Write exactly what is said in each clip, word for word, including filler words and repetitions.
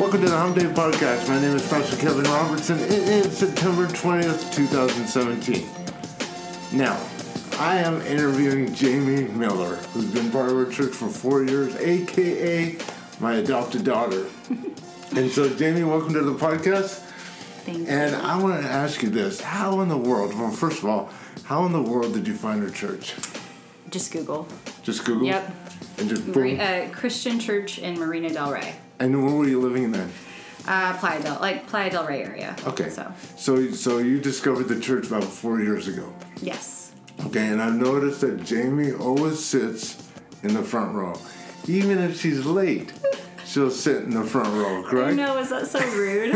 Welcome to the Hump Day Podcast. My name is Pastor Kevin Robertson. It is September twentieth, twenty seventeen. Now, I am interviewing Jamie Miller, who's been part of our church for four years, a k a my adopted daughter. And so, Jamie, welcome to the podcast. Thank you. And I want to ask you this. How in the world, well, first of all, how in the world did you find our church? Just Google. Just Google? Yep. And just boom? Mari- uh, Christian Church in Marina Del Rey. And where were you living then? Uh, Playa Del, like Playa Del Rey area. Okay. So. So, so you discovered the church about four years ago. Yes. Okay, and I've noticed that Jamie always sits in the front row. Even if she's late, she'll sit in the front row, correct? I know, is that so rude?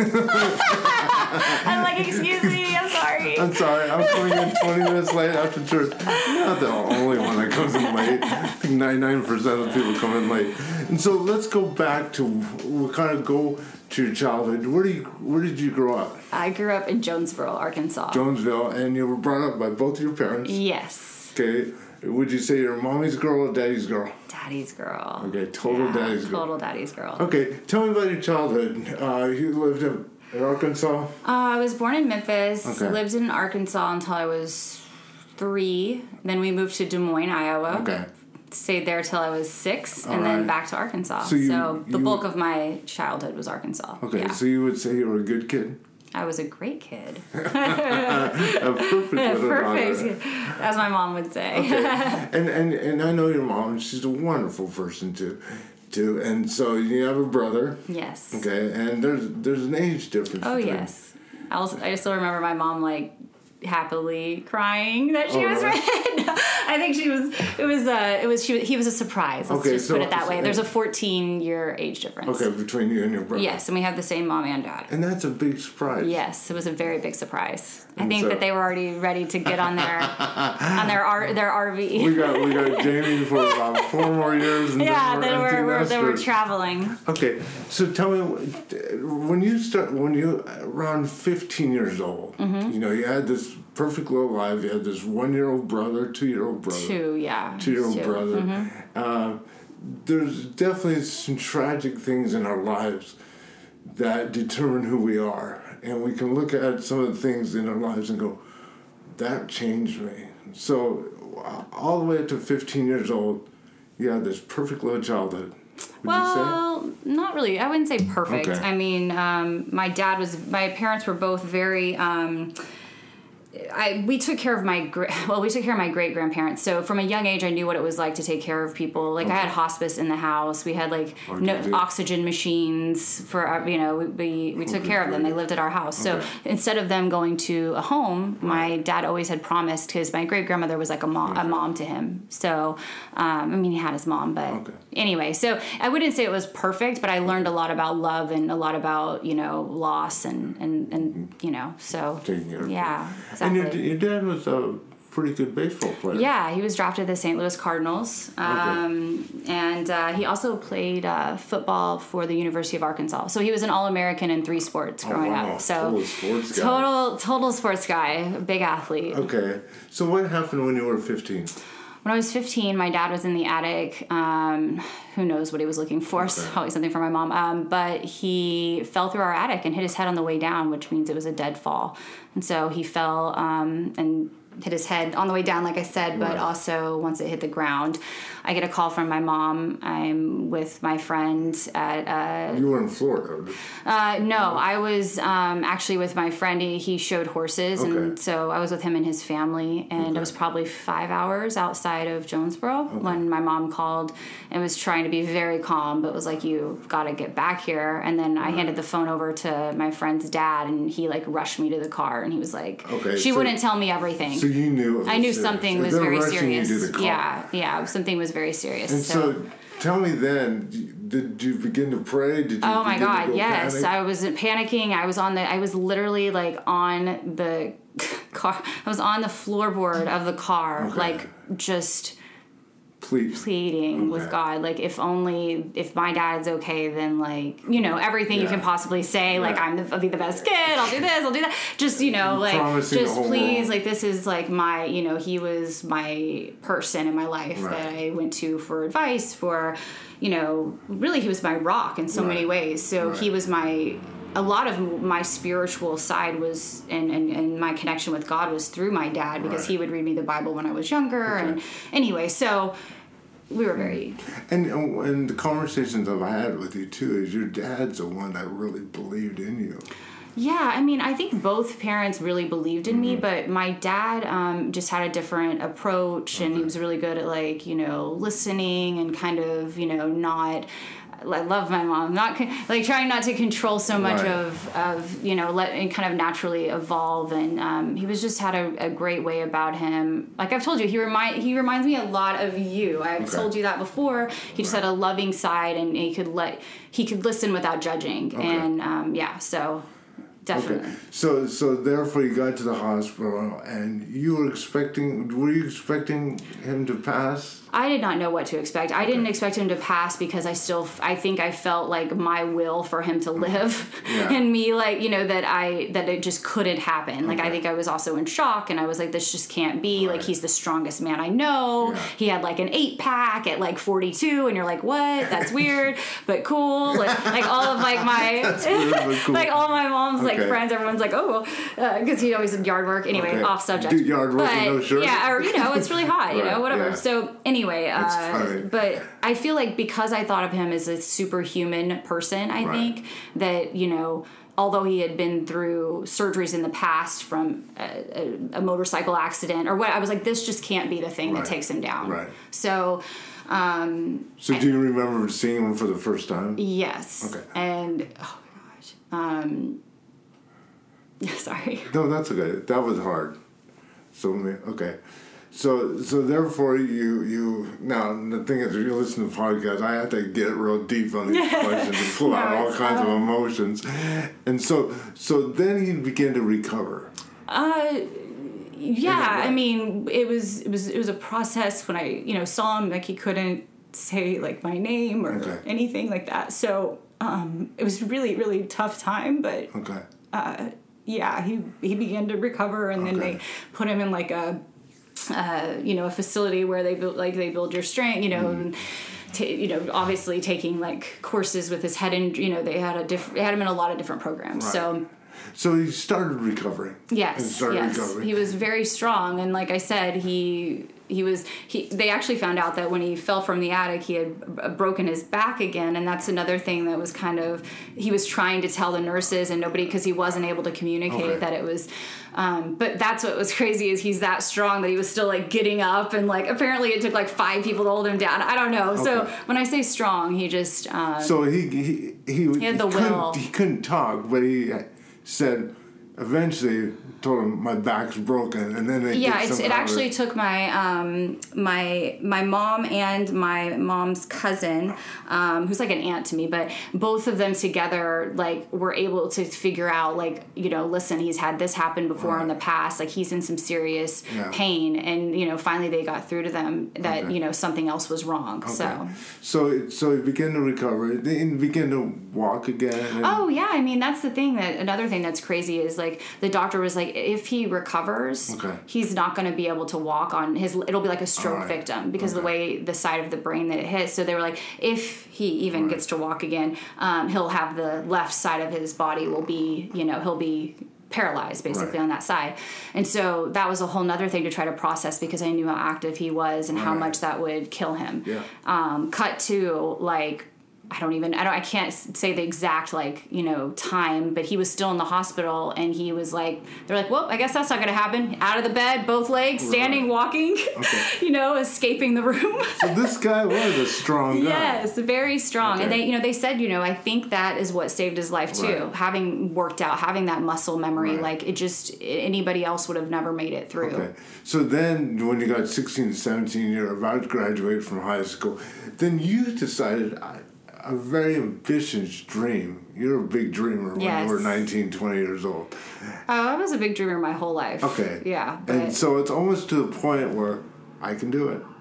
I'm like, excuse me, I'm sorry. I'm sorry, I'm coming in twenty minutes late after church. You're not the only one that comes in late. I think ninety-nine percent of people come in late. And so let's go back to, we'll kind of go to your childhood. Where do you, where did you grow up? I grew up in Jonesboro, Arkansas. Jonesville, and you were brought up by both of your parents. Yes. Okay. Would you say you're mommy's girl or daddy's girl? Daddy's girl. Okay, total yeah, daddy's girl. Total daddy's girl. Okay, tell me about your childhood. Uh, you lived in, in Arkansas? Uh, I was born in Memphis. Okay. Lived in Arkansas until I was three. Then we moved to Des Moines, Iowa. Okay. Stayed there till I was six, All and right. then back to Arkansas. So So, you- the you- bulk of my childhood was Arkansas. Okay, yeah. so you would say you were a good kid? I was a great kid. A perfect little Perfect, daughter. as my mom would say. Okay. and, and and I know your mom, and she's a wonderful person too. too. And so you have a brother. Yes. Okay, and there's there's an age difference. Oh, between- yes. I, also, I still remember my mom, like, happily crying that she Oh, was really? red. I think she was, it was, uh, it was, she, he was a surprise. Let's Okay, just so- put it that way. so- There's a fourteen year age difference. Okay, between you and your brother. Yes, and we have the same mom and dad. And that's a big surprise. Yes, it was a very big surprise. I And think so- that they were already ready to get on their on their R, their R V. We got we got Jamie for about four more years. And yeah, then then we're, we're, we're then we're nesters. traveling. Okay, so tell me, when you start, when you around fifteen years old, Mm-hmm. you know, you had this perfect little life. You had this one-year-old brother, two-year-old brother, Two, yeah. two-year-old Two. brother. Mhm. Uh, there's definitely some tragic things in our lives that determine who we are, and we can look at some of the things in our lives and go, "That changed me." So, all the way up to fifteen years old, you had this perfect little childhood. Would you say? Well, not really. I wouldn't say perfect. Okay. I mean, um, my dad was, my parents were both very, um, I we took care of my gra- well we took care of my great grandparents. So from a young age, I knew what it was like to take care of people. Like I had hospice in the house. We had like Oh, no did you? oxygen machines for our, you know we we, we took Okay, care of them. They great. lived at our house. So Okay. instead of them going to a home, my dad always had promised, because my great grandmother was like a mom a Okay. mom to him. So um, I mean he had his mom, but Okay. anyway. So I wouldn't say it was perfect, but I learned a lot about love and a lot about you know loss and and, and you know so Taking care of yeah And exactly. your, your dad was a pretty good baseball player. Yeah, he was drafted to the Saint Louis Cardinals, um, and uh, he also played uh, football for the University of Arkansas. So he was an All-American in three sports Oh, growing wow. up. So Total sports guy. total, total sports guy, big athlete. Okay. So what happened when you were fifteen? When I was fifteen, my dad was in the attic. Um, who knows what he was looking for? Okay. Probably something for my mom. Um, but he fell through our attic and hit his head on the way down, which means it was a dead fall. And so he fell um, and hit his head on the way down, like I said, but Right. also once it hit the ground. I get a call from my mom. I'm with my friend at... Uh, You were in Florida. uh, no, I was um, actually with my friend. He, he showed horses, Okay. and so I was with him and his family, and Okay. it was probably five hours outside of Jonesboro when my mom called and was trying to be very calm, but was like, "You've got to get back here." And then I handed the phone over to my friend's dad, and he like rushed me to the car, and he was like, Okay, "She so- wouldn't tell me everything." So you knew. It was I knew serious. something If was they're very rushing you serious. to the car. Yeah, yeah, something was very serious. And so. so, tell me then, did you begin to pray? Did you? Oh my begin to God, go yes. panic? I was panicking. I was on the, I was literally like on the car. I was on the floorboard of the car, Okay. like just Plead. pleading okay. with God, like if only if my dad's okay, then like you know everything yeah. you can possibly say, yeah. like I'm the, I'll be the best kid, I'll do this, I'll do that. Just you know, like Promising just please, world. like this is like my you know he was my person in my life right. that I went to for advice for, you know, really he was my rock in so right. many ways. So right. he was my. A lot of my spiritual side was, and, and, and my connection with God was through my dad because right. he would read me the Bible when I was younger. Okay. And anyway, so we were very... And, and the conversations I've had with you, too, is your dad's the one that really believed in you. Yeah, I mean, I think both parents really believed in mm-hmm. me, but my dad um, just had a different approach, and okay. he was really good at, like, you know, listening and kind of, you know, not... I love my mom. Not con- like trying not to control so much right. of, of you know let and kind of naturally evolve. And um, he was just had a, a great way about him. Like I've told you, he remind he reminds me a lot of you. I've okay. told you that before. He just right. had a loving side, and he could let he could listen without judging. Okay. And um, yeah, so. Definitely. Okay. So, so therefore, you got to the hospital, and you were expecting. Were you expecting him to pass? I did not know what to expect. I okay. didn't expect him to pass because I still, I think I felt like my will for him to live, yeah. and me like you know that I that it just couldn't happen. Like okay. I think I was also in shock, and I was like, this just can't be. Right. Like he's the strongest man I know. Yeah. He had like an eight pack at like forty-two, and you're like, what? That's weird, but cool. Like, like all of like my, weird, but cool. like all my mom's okay. like friends, everyone's like, oh, because uh, he always did yard work. Anyway, okay. off subject. Do yard work but, with no shirt. Yeah, or you know, it's really hot. You right. know, whatever. Yeah. So anyway. Anyway, uh, but I feel like because I thought of him as a superhuman person, I right. think that, you know, although he had been through surgeries in the past from a, a, a motorcycle accident or what, I was like, this just can't be the thing right. that takes him down. Right. So, um, so do you remember seeing him for the first time? Yes. Okay. And, oh my gosh. Um, sorry. No, that's okay. That was hard. So, okay. So, so therefore, you, you now the thing is, you listen to podcasts. I have to get real deep on these questions and pull no, out all kinds um, of emotions, and so, so then he began to recover. Uh, yeah. I mean, it was it was it was a process when I you know saw him. Like he couldn't say like my name or okay. anything like that. So um, it was really really tough time. But okay. Uh, yeah, he he began to recover, and okay. then they put him in like a. Uh, you know, a facility where they build, like they build your strength, you know, mm. and t- you know, obviously taking like courses with his head, and you know, they had a different, they had him in a lot of different programs. Right. So, so he started recovering. Yes, started yes, recovering. He was very strong, and like I said, he. He was he. They actually found out that when he fell from the attic, he had broken his back again, and that's another thing that was kind of he was trying to tell the nurses and nobody because he wasn't able to communicate okay. that it was. Um, but that's what was crazy is he's that strong that he was still like getting up and like apparently it took like five people to hold him down. I don't know. Okay. So when I say strong, he just. Uh, so he he he, he had the he will. Couldn't, he couldn't talk, but he said. Eventually told him my back's broken, and then they yeah it's, it actually it. took my um my my mom and my mom's cousin um who's like an aunt to me, but both of them together like were able to figure out like you know listen, he's had this happen before right. in the past, like he's in some serious yeah. pain, and you know finally they got through to them that okay. you know something else was wrong. Okay. so so so he began to recover, he began to walk again. And oh yeah, I mean that's the thing that another thing that's crazy is like Like the doctor was like, if he recovers, okay. he's not going to be able to walk on his. It'll be like a stroke right. victim because okay. of the way the side of the brain that it hits. So they were like, if he even right. gets to walk again, um, he'll have the left side of his body will be, you know, he'll be paralyzed basically right. on that side. And so that was a whole nother thing to try to process because I knew how active he was and right. how much that would kill him. Yeah. Um, cut to like. I don't even, I don't, I can't say the exact, like, you know, time, but he was still in the hospital and he was like, they're like, well, I guess that's not going to happen. Out of the bed, both legs, standing, right. walking, okay. you know, escaping the room. So this guy was a strong guy. Yes, very strong. Okay. And they, you know, they said, you know, I think that is what saved his life too. Right. Having worked out, having that muscle memory, right. like it just, anybody else would have never made it through. Okay. So then when you got sixteen, seventeen, you're about to graduate from high school, then you decided, I, a very ambitious dream. You're a big dreamer when yes. you were nineteen, twenty years old. Oh, I was a big dreamer my whole life. Okay. Yeah. But and so it's almost to the point where I can do it.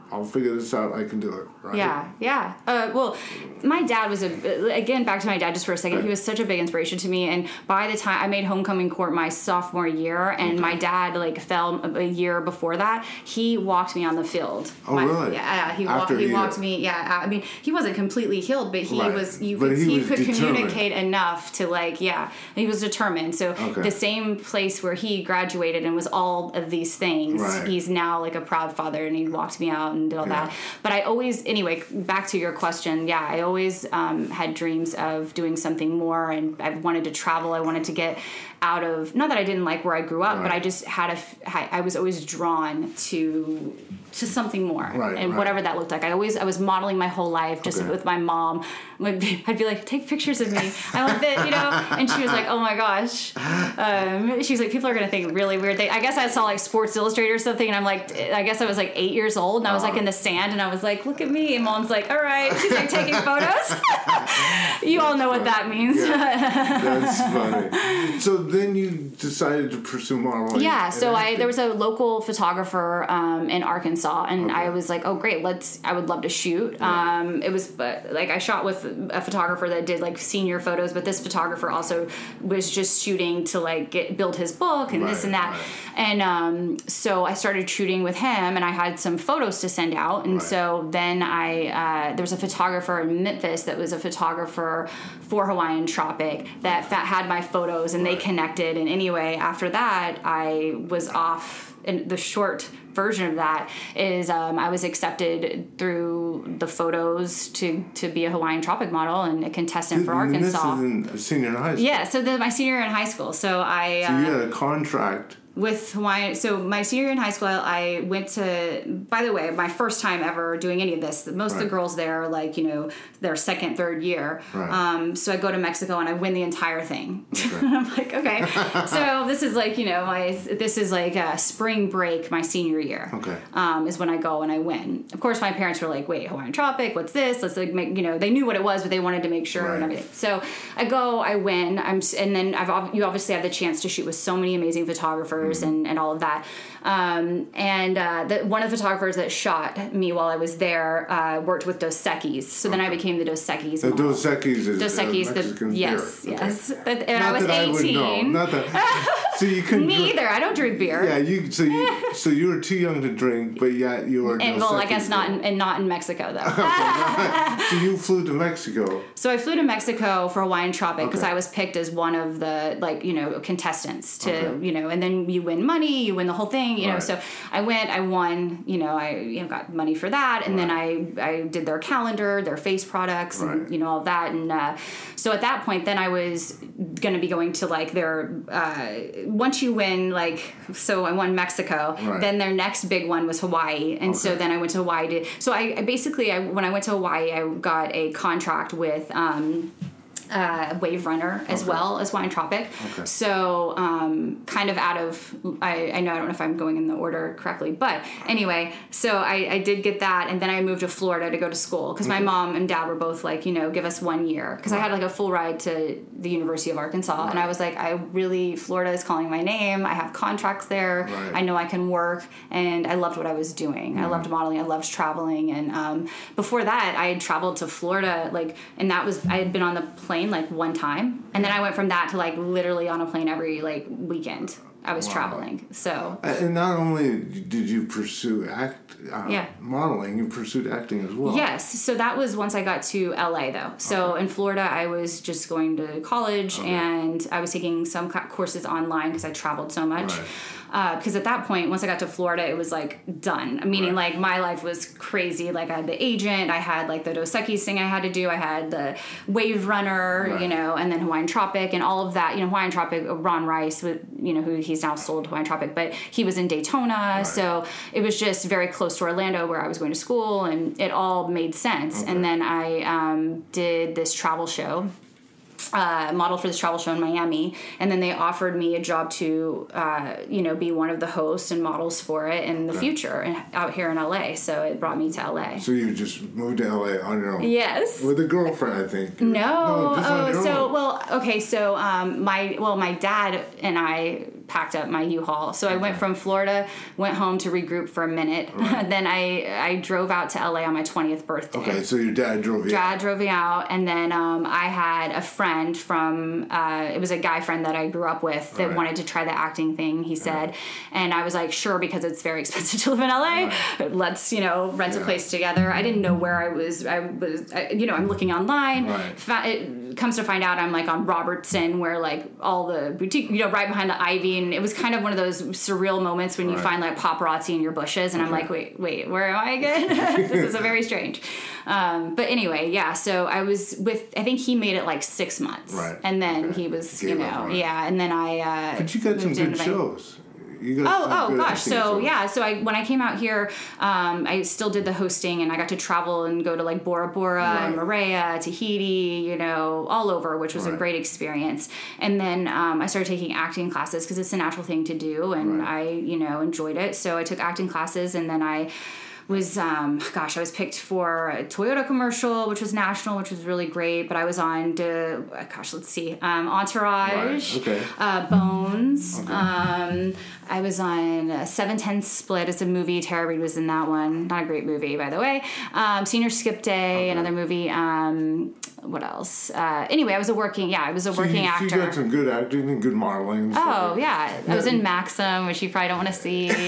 I'll figure this out. I can do it. Right? Yeah, yeah. Uh, well, my dad was a again back to my dad just for a second. Okay. He was such a big inspiration to me, and by the time I made homecoming court my sophomore year, and okay. my dad like fell a year before that, he walked me on the field. Oh my, really? Yeah, he After walked. He year. walked me. Yeah, I mean, he wasn't completely healed, but he right. was. You but could, he, he was could determined. communicate enough to like, yeah, he was determined. So okay. the same place where he graduated and was all of these things, right. he's now like a proud father, and he walked me out and did all yeah. that. But I always, anyway, back to your question, yeah, I always um, had dreams of doing something more, and I wanted to travel. I wanted to get out of, not that I didn't like where I grew up, right. but I just had a, I was always drawn to to something more, right, and right. whatever that looked like. I always, I was modeling my whole life just okay. with my mom. I'd be, I'd be like, take pictures of me. I want this, you know? And she was like, oh my gosh. Um, she was like, people are going to think really weird things. I guess I saw like Sports Illustrated or something, and I'm like, I guess I was like eight years old, and I was like in the sand, and I was like, look at me. And mom's like, all right. She's like taking photos. You all know what that means. Yeah. That's funny. So then you decided to pursue modeling. Yeah, so I there was a local photographer um, in Arkansas, and okay. I was like, oh great, let's. I would love to shoot. Yeah. Um, it was but like I shot with a photographer that did like senior photos, but this photographer also was just shooting to like get, build his book and right, this and that. Right. And um, so I started shooting with him, and I had some photos to send out, and right. so then I uh, there was a photographer in Memphis that was a photographer for Hawaiian Tropic that fa- had my photos, and right. they connected. And anyway, after that, I was off. And the short version of that is um, I was accepted through the photos to, to be a Hawaiian Tropic model and a contestant for and Arkansas. This is in senior in high school. Yeah, so the, my senior in high school. So I So you uh, had a contract. with Hawaiian. So my senior in high school, I went to. By the way, my first time ever doing any of this. Most right. of the girls there are like, you know, their second, third year. Right. Um, so I go to Mexico and I win the entire thing. Okay. I'm like, okay. So this is like, you know, my this is like a spring break, my senior year. Okay. Um, is when I go and I win. Of course, my parents were like, wait, Hawaiian Tropic, what's this? Let's like make, you know, they knew what it was, but they wanted to make sure right. and everything. So I go, I win. I'm, and then I've you obviously have the chance to shoot with so many amazing photographers mm-hmm. and, and all of that. Um, and uh, the, one of the photographers that shot me while I was there uh, worked with Dos Equis. So okay. then I became the Dos Equis The model. Dos Equis is Dos Equis, uh, Mexican the, yes, beer. yes. Okay. And Not I was that eighteen. I would know. Not that. So you couldn't. Me either. I don't drink beer. Yeah, you. So you. So you were too young to drink, but yet you were. And Dos well, I guess Equis not girl. in, and not in Mexico though. So you flew to Mexico. So I flew to Mexico for Hawaiian Tropic because okay. I was picked as one of the like you know contestants to okay. you know, and then you win money, you win the whole thing, you right. know. So I went, I won, you know, I you know got money for that, and right. then I I did their calendar, their face products, right. and you know all of that, and uh, so at that point, then I was going to be going to like their uh, once you win like so I won Mexico, right. then their next big one was Hawaii, and okay. so then I went to Hawaii to so I, I basically I when I went to Hawaii I got a contract with um, uh, Wave Runner as okay. well as Hawaiian Tropic. Okay. So um, kind of out of I, I know I don't know if I'm going in the order correctly, but anyway, so I, I did get that, and then I moved to Florida to go to school because okay. my mom and dad were both like, you know, give us one year because right. I had like a full ride to the University of Arkansas, right. and I was like, I really Florida is calling my name. I have contracts there. Right. I know I can work, and I loved what I was doing. Mm-hmm. I loved modeling. I loved traveling, and um, before that, I had traveled to Florida, like, and that was I had been on the plane like one time, and then I went from that to like literally on a plane every like weekend. I was wow. traveling. So and not only did you pursue act uh, yeah. modeling, you pursued acting as well. Yes. So that was once I got to L A though. So okay. in Florida, I was just going to college okay. and I was taking some courses online because I traveled so much. Right. Because uh, at that point, once I got to Florida, it was like done. Meaning, right. like my life was crazy. Like I had the agent, I had like the Dos Equis thing I had to do, I had the Wave Runner, right. you know, and then Hawaiian Tropic and all of that. You know, Hawaiian Tropic, Ron Rice, with you know who he's now sold Hawaiian Tropic, but he was in Daytona, right. so it was just very close to Orlando where I was going to school, and it all made sense. Okay. And then I um, did this travel show. Uh, model for this travel show in Miami, and then they offered me a job to, uh, you know, be one of the hosts and models for it in the okay. future and out here in L A. So it brought me to L A. So you just moved to L A on your own? Yes. With a girlfriend, I think. No. no just oh, on your so own. well, okay. So um, my well, my dad and I packed up my U-Haul. So I okay. went from Florida, went home to regroup for a minute. Right. Then I I drove out to L A on my twentieth birthday. Okay, so your dad drove you dad out. drove me out, and then um, I had a friend from, uh, it was a guy friend that I grew up with that right. wanted to try the acting thing, he said. Right. And I was like, sure, because it's very expensive to live in L A. Right. Let's, you know, rent yeah. a place together. I didn't know where I was. I was, I, you know, I'm looking online. Right. It comes to find out I'm like on Robertson, where like all the boutique, you know, right behind the Ivy. And it was kind of one of those surreal moments when you right. find like paparazzi in your bushes. And okay. I'm like, wait, wait, where am I again? This is a very strange. Um, but anyway, yeah, so I was with, I think he made it like six months. Right. And then okay. he was, Gave you know, up, right. yeah. And then I, uh, But you got some good shows. You got oh, oh gosh. So, yeah. So I, when I came out here, um, I still did the hosting, and I got to travel and go to like Bora Bora right. and Moorea, Tahiti, you know, all over, which was right. a great experience. And then, um, I started taking acting classes because it's a natural thing to do. And right. I, you know, enjoyed it. So I took acting classes, and then I, was, um, gosh, I was picked for a Toyota commercial, which was national, which was really great. But I was on, to, gosh, let's see, um, Entourage, right. okay. uh, Bones. Okay. Um, I was on uh, seven ten Split. It's a movie. Tara Reid was in that one. Not a great movie, by the way. Um, Senior Skip Day, okay. another movie. Um, what else? Uh, anyway, I was a working, yeah, I was a so working you, actor. You got some good acting and good modeling. And oh, stuff. yeah. I was in Maxim, which you probably don't want to see. um,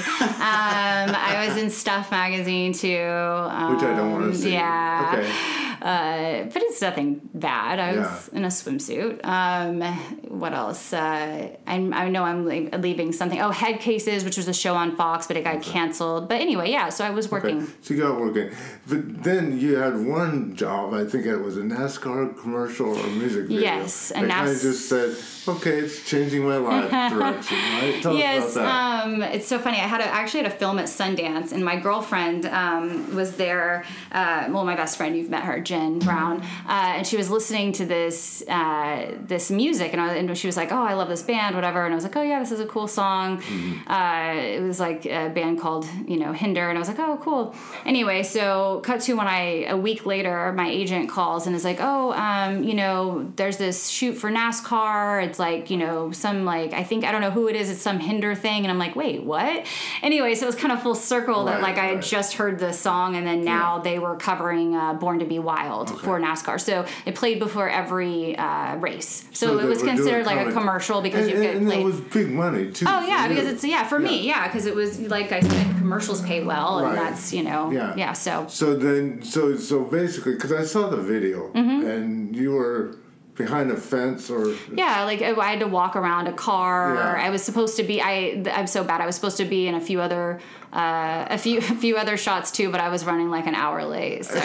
I was in Stuff magazine, too. Um, which I don't want to see. Yeah. Okay. Uh, but it's nothing bad. I was yeah. in a swimsuit. Um, what else? Uh, I, I know I'm leaving something. Oh, Head Cases, which was a show on Fox, but it got okay. canceled. But anyway, yeah, so I was working. Okay. So you got working. But then you had one job, I think it was a NASCAR commercial or music video. Yes. And I NAS- just said, okay, it's changing my life direction, right? Tell yes, us about that. Um, it's so funny. I had a, I actually had a film at Sundance, and my girlfriend um, was there. Uh, well, my best friend, you've met her, Jen Brown, uh, and she was listening to this uh, this music, and, I, and she was like, "Oh, I love this band, whatever." And I was like, "Oh yeah, this is a cool song." Mm-hmm. Uh, it was like a band called, you know, Hinder, and I was like, "Oh, cool." Anyway, so cut to when I a week later, my agent calls and is like, "Oh, um, you know, there's this shoot for NASCAR. It's like, you know, some like I think I don't know who it is. It's some Hinder thing." And I'm like, "Wait, what?" Anyway, so it was kind of full circle right, that like I had right. just heard the song, and then now yeah. they were covering uh, Born to Be Wild. Okay. For NASCAR, so it played before every uh, race, so, so it was considered like a commercial because and, you get and played. It was big money too. Oh yeah, because it's yeah for yeah. me yeah because it was like I said, commercials pay well, and right. that's you know yeah yeah so so then so so basically because I saw the video mm-hmm. and you were behind a fence or yeah like I had to walk around a car. Yeah. I was supposed to be I I'm so bad I was supposed to be in a few other uh, a few a few other shots too, but I was running like an hour late, so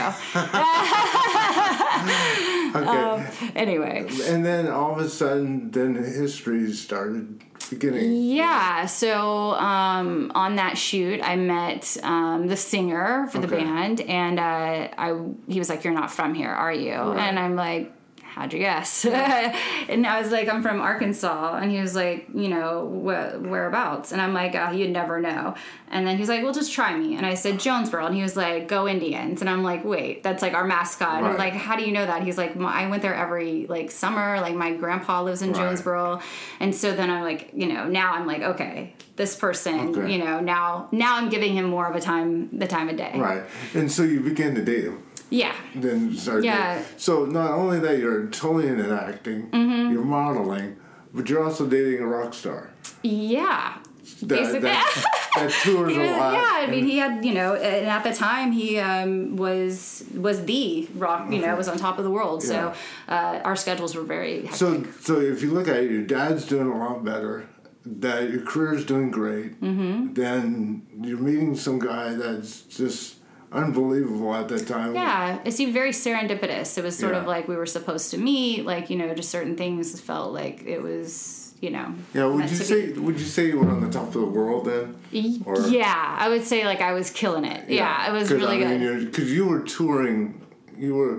okay. Um, anyway, and then all of a sudden then history started beginning. Yeah, so um, on that shoot I met um, the singer for the okay. band, and uh, I he was like, "You're not from here, are you?" Right. And I'm like, "How'd you guess?" And I was like, "I'm from Arkansas." And he was like, "You know, wh- whereabouts?" And I'm like, oh, "You'd never know." And then he's like, "Well, just try me." And I said, "Jonesboro." And he was like, "Go Indians." And I'm like, "Wait, that's like our mascot." Right. And I'm like, "How do you know that?" He's like, "I went there every like summer. Like my grandpa lives in right. Jonesboro." And so then I'm like, you know, now I'm like, okay, this person, okay. you know, now now I'm giving him more of a time, the time of day. Right. And so you began to date him. Yeah. Then started yeah. dating. So not only that you're totally into acting, mm-hmm. you're modeling, but you're also dating a rock star. Yeah. That, Basically. that, that tours was, a lot. Yeah, I mean, he had, you know, and at the time he um, was was the rock, you know, was on top of the world. So yeah. uh, our schedules were very hectic. So, so if you look at it, your dad's doing a lot better, that your career's doing great, mm-hmm. then you're meeting some guy that's just unbelievable at that time. Yeah, it seemed very serendipitous. It was sort yeah. of like we were supposed to meet, like, you know, just certain things felt like it was, you know. Yeah, would you say be. would you say you were on the top of the world then? Or? Yeah, I would say like I was killing it. Yeah, yeah it was really I mean, good. Because you were touring, you were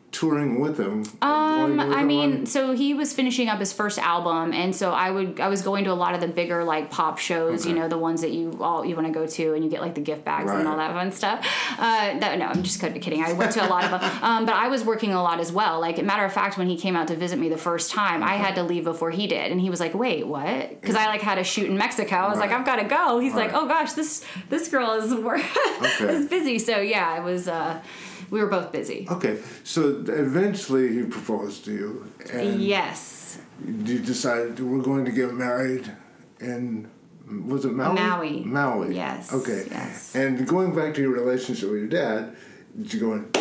touring with him? Um, with I him mean, on... so he was finishing up his first album, and so I would I was going to a lot of the bigger like pop shows, okay. you know, the ones that you all you want to go to, and you get like the gift bags right. and all that fun stuff. Uh, that, no, I'm just kidding. I went to a lot of them, um, but I was working a lot as well. Like, matter of fact, when he came out to visit me the first time, okay. I had to leave before he did, and he was like, "Wait, what?" Because I like had a shoot in Mexico. I was right. like, "I've got to go." He's right. like, "Oh gosh, this this girl is okay. is busy." So yeah, it was. Uh, We were both busy. Okay, so eventually he proposed to you. And yes. You decided we're going to get married in, was it Maui? Maui. Maui. Yes. Okay. Yes. And going back to your relationship with your dad, did you go in,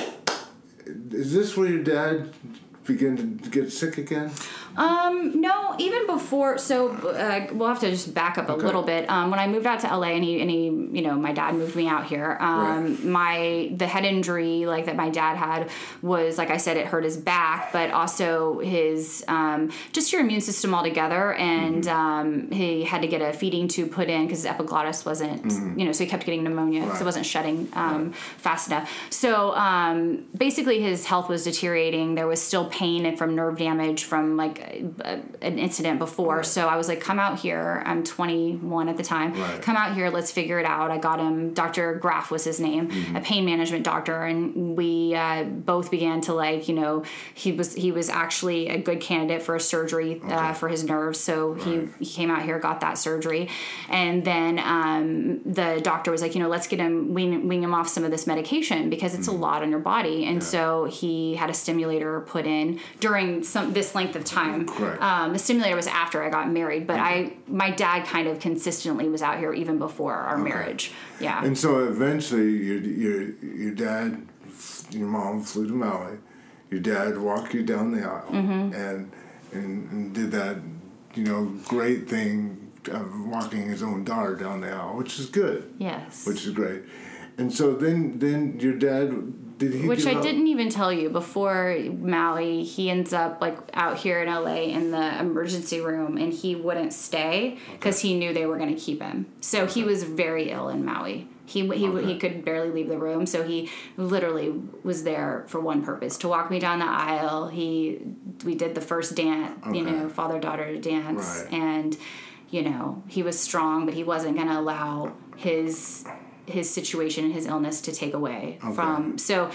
is this where your dad began to get sick again? Um, no, even before, so uh, we'll have to just back up a okay. little bit. Um, when I moved out to L A and he, and he, you know, my dad moved me out here, um, right. my, the head injury, like, that my dad had was, like I said, it hurt his back, but also his, um, just your immune system altogether. And, mm-hmm. um, he had to get a feeding tube put in because his epiglottis wasn't, mm-hmm. you know, so he kept getting pneumonia because right. it wasn't shutting, um, right. fast enough. So, um, basically his health was deteriorating. There was still pain from nerve damage from, like, an incident before. Right. So I was like, come out here. I'm twenty-one at the time. Right. Come out here. Let's figure it out. I got him. Doctor Graff was his name, mm-hmm. a pain management doctor. And we uh, both began to like, you know, he was, he was actually a good candidate for a surgery okay. uh, for his nerves. So right. he, he came out here, got that surgery. And then um, the doctor was like, you know, let's get him, wean, wean him off some of this medication because it's mm-hmm. a lot on your body. And yeah. so he had a stimulator put in during some this length of time. Right. Um, the stimulator was after I got married, but okay. I, my dad kind of consistently was out here even before our okay. marriage. Yeah. And so eventually your, your, your dad, your mom flew to Maui. Your dad walked you down the aisle mm-hmm. and, and and did that, you know, great thing of walking his own daughter down the aisle, which is good. Yes. Which is great. And so then, then your dad... Did he Which develop? I didn't even tell you before Maui. He ends up like out here in L A in the emergency room, and he wouldn't stay because okay. he knew they were going to keep him. So okay. he was very ill in Maui. He he okay. he could barely leave the room. So he literally was there for one purpose: to walk me down the aisle. He we did the first dance, okay. you know, father daughter dance, right. and you know he was strong, but he wasn't going to allow his. his situation and his illness to take away okay. from so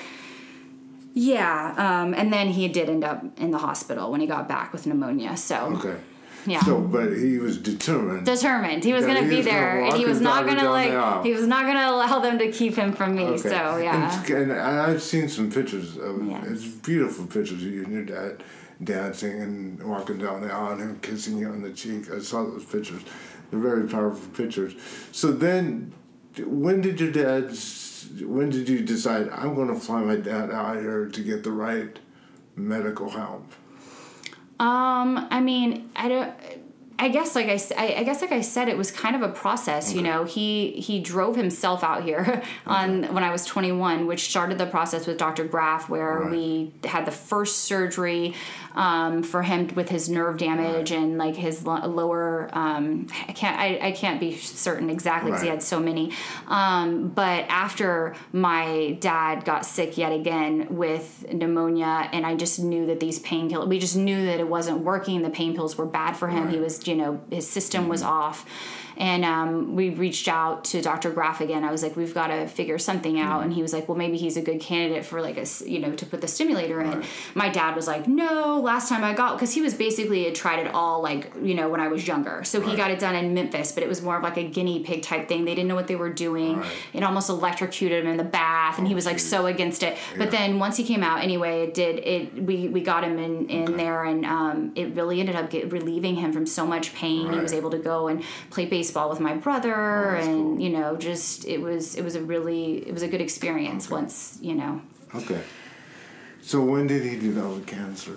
yeah um and then he did end up in the hospital when he got back with pneumonia. So okay yeah so but he was determined determined he was going to be there, and he was not going to like he was not going to allow them to keep him from me. Okay. So yeah and, and I've seen some pictures of yes. it's beautiful pictures of you and your dad dancing and walking down the aisle and him kissing you on the cheek. I saw those pictures. They're very powerful pictures. So then when did your dad, when did you decide, I'm going to fly my dad out here to get the right medical help? Um, I mean, I don't... I guess, like I, I, I guess, like I said, it was kind of a process. Okay. You know, he he drove himself out here on okay. when I was twenty-one, which started the process with Doctor Graff, where right. we had the first surgery um, for him with his nerve damage right. and like his lo- lower. Um, I can't I, I can't be certain exactly because right. he had so many. Um, but after my dad got sick yet again with pneumonia, and I just knew that these pain pills, we just knew that it wasn't working. The pain pills were bad for him. Right. He was. You know, his system was off. And um, we reached out to Doctor Graff again. I was like, we've got to figure something out. Mm-hmm. And he was like, well, maybe he's a good candidate for like a, you know, to put the stimulator in. Right. My dad was like, no, last time I got, because he was basically had tried it all like, you know, when I was younger. So right. he got it done in Memphis, but it was more of like a guinea pig type thing. They didn't know what they were doing. Right. It almost electrocuted him in the bath. And oh, he was like geez. so against it. Yeah. But then once he came out anyway, it did, it, we, we got him in, in okay. there, and um, it really ended up get, relieving him from so much pain. Right. He was able to go and play baseball with my brother. Oh, and cool. you know, just it was it was a really it was a good experience okay. once, you know. Okay. So when did he develop cancer?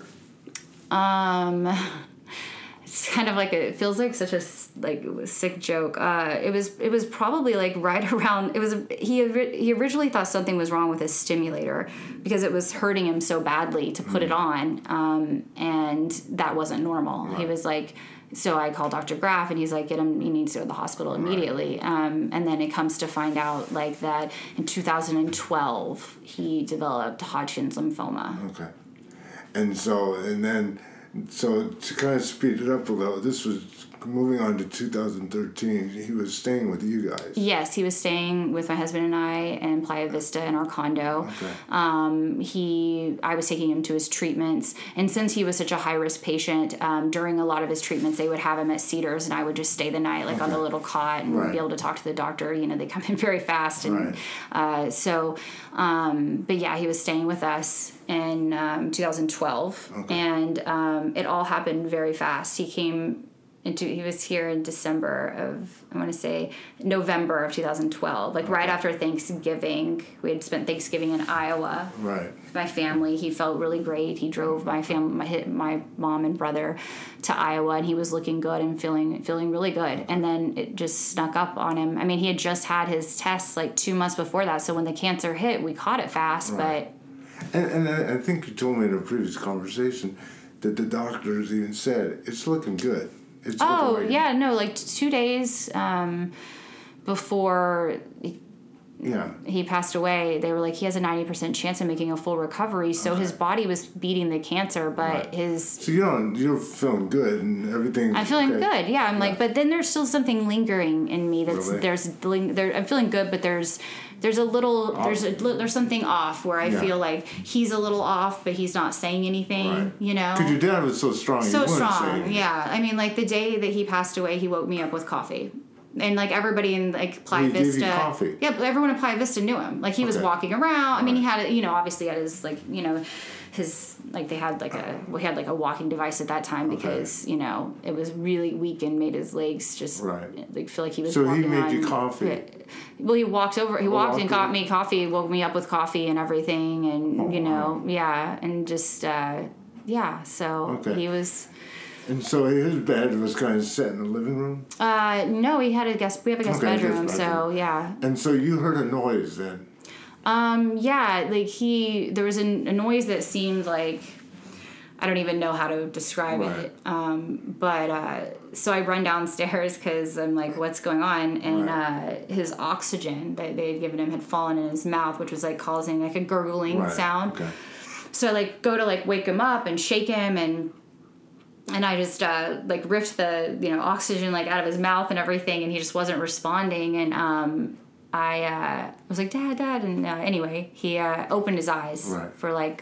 Um, it's kind of like a, it feels like such a like sick joke. Uh, it was it was probably like right around. It was he he originally thought something was wrong with his stimulator because it was hurting him so badly to put mm. it on, um, and that wasn't normal. Right. He was like. So I called Doctor Graff, and he's like, "Get him. He needs to go to the hospital immediately." Right. Um, and then it comes to find out like that in two thousand twelve he developed Hodgkin's lymphoma. Okay. And so, and then, so to kind of speed it up a little, this was moving on to two thousand thirteen. He was staying with you guys. Yes, he was staying with my husband and I in Playa Vista in our condo. Okay. Um, he, I was taking him to his treatments, and since he was such a high risk patient, um, during a lot of his treatments, they would have him at Cedars, and I would just stay the night, like okay. on the little cot, and right. be able to talk to the doctor. You know, they come in very fast, and right. uh, so. Um, but yeah, he was staying with us in um, two thousand twelve, okay. and um, it all happened very fast. He came. Into, he was here in December of, I want to say, November of two thousand twelve. Like, okay. right after Thanksgiving. We had spent Thanksgiving in Iowa. Right. With my family. He felt really great. He drove my family, my, my mom and brother to Iowa, and he was looking good and feeling feeling really good. And then it just snuck up on him. I mean, he had just had his tests, like, two months before that. So when the cancer hit, we caught it fast, right. but... And, and I, I think you told me in a previous conversation that the doctors even said, it's looking good. It's oh, like yeah, no, like two days um, before he, yeah. he passed away, they were like, he has a ninety percent chance of making a full recovery. So okay. his body was beating the cancer, but right. his... So you know, you're feeling good and everything. I'm feeling okay. good, yeah. I'm yeah. like, but then there's still something lingering in me that's, really? there's, there, I'm feeling good, but there's... There's a little, off. there's a, there's something off where I yeah. feel like he's a little off, but he's not saying anything, right. you know? Because your dad was so strong. So strong, yeah. I mean, like, the day that he passed away, he woke me up with coffee. And, like, everybody in, like, Playa he Vista. Gave you coffee. Yeah, everyone in Playa Vista knew him. Like, he okay. was walking around. I mean, he had, you know, obviously had his, like, you know, his, like, they had, like, a, well, he had, like, a walking device at that time because, okay. you know, it was really weak and made his legs just, right. like, feel like he was so walking he made on. you coffee. Well, he walked over, he walked, walked and got in. me coffee, woke me up with coffee and everything, and, oh, you know, wow. yeah, and just, uh, yeah, so okay. he was... And so his bed was kind of set in the living room? Uh, no, he had a guest, we have a guest okay, bedroom, guest bedroom, so, yeah. And so you heard a noise then? Um, yeah, like he, there was a, a noise that seemed like, I don't even know how to describe right. it. Um, but, uh, so I run downstairs because I'm like, what's going on? And, right. uh, his oxygen that they had given him had fallen in his mouth, which was like causing like a gurgling right. sound. Okay. So I like go to like wake him up and shake him and, and I just, uh, like ripped the, you know, oxygen like out of his mouth and everything. And he just wasn't responding. And, um, I, uh, was like, Dad, Dad. And, uh, anyway, he, uh, opened his eyes right. for like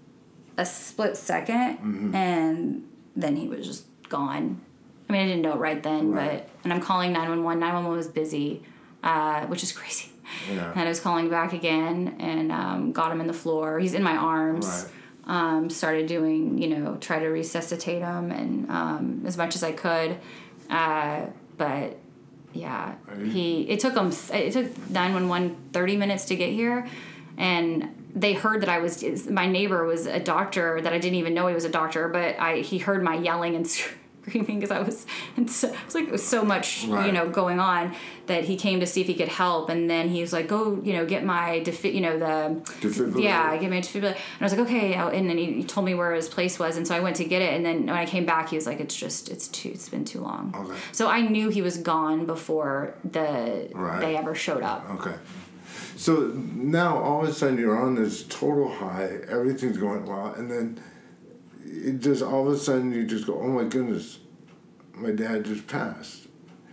a split second, mm-hmm. and then he was just gone. I mean, I didn't know it right then, right. but, and I'm calling nine one one. nine one one was busy, uh, which is crazy. Yeah. And I was calling back again and, um, got him in the floor. He's in my arms. Right. Um, started doing, you know, try to resuscitate him and, um, as much as I could. Uh, but yeah, right. he, it took him, it took nine one one thirty minutes to get here. And they heard that I was, my neighbor was a doctor that I didn't even know he was a doctor, but I, he heard my yelling and screaming because I was, and so, it was like, it was so much, right. you know, going on that he came to see if he could help. And then he was like, go, you know, get my, defi- you know, the, defibrillator. Yeah, get me a defibrillator. And I was like, okay. And then he, he told me where his place was. And so I went to get it. And then when I came back, he was like, it's just, it's too, it's been too long. Okay. So I knew he was gone before the, right. they ever showed up. Okay. So now all of a sudden you're on this total high, everything's going well, and then it just all of a sudden you just go, oh my goodness, my dad just passed.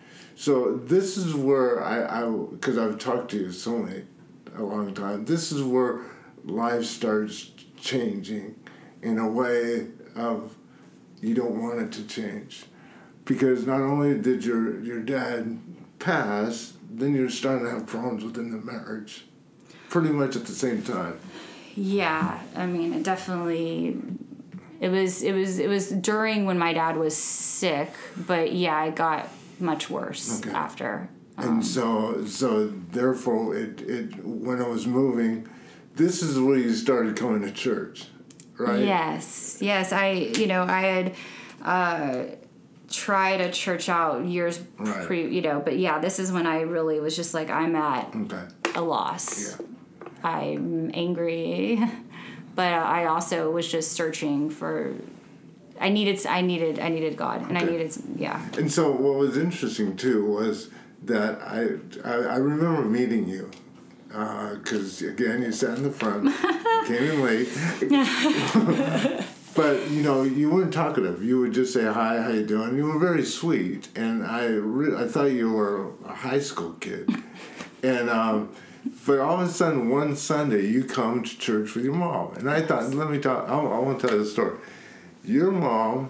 So this is where I, I because I've talked to you so many, a long time, this is where life starts changing in a way of you don't want it to change. Because not only did your, your dad pass, then you're starting to have problems within the marriage pretty much at the same time. Yeah, I mean, it definitely, it was, it was, it was during when my dad was sick, but yeah, it got much worse okay. after. Um, and so, so therefore, it, it, when I was moving, this is where you started coming to church, right? Yes, yes, I, you know, I had, uh, tried a church out years right. pre, you know, but yeah, this is when I really was just like, I'm at okay. a loss. Yeah. I'm angry, but I also was just searching for, I needed, I needed, I needed God, and okay. I needed, yeah. And so what was interesting too was that I, I, I remember meeting you, because uh, again, you sat in the front, came in late. But, you know, you weren't talkative. You would just say, hi, how you doing? You were very sweet. And I, re- I thought you were a high school kid. And, um, but all of a sudden, one Sunday, you come to church with your mom. And I thought, let me talk, I, I want to tell you the story. Your mom,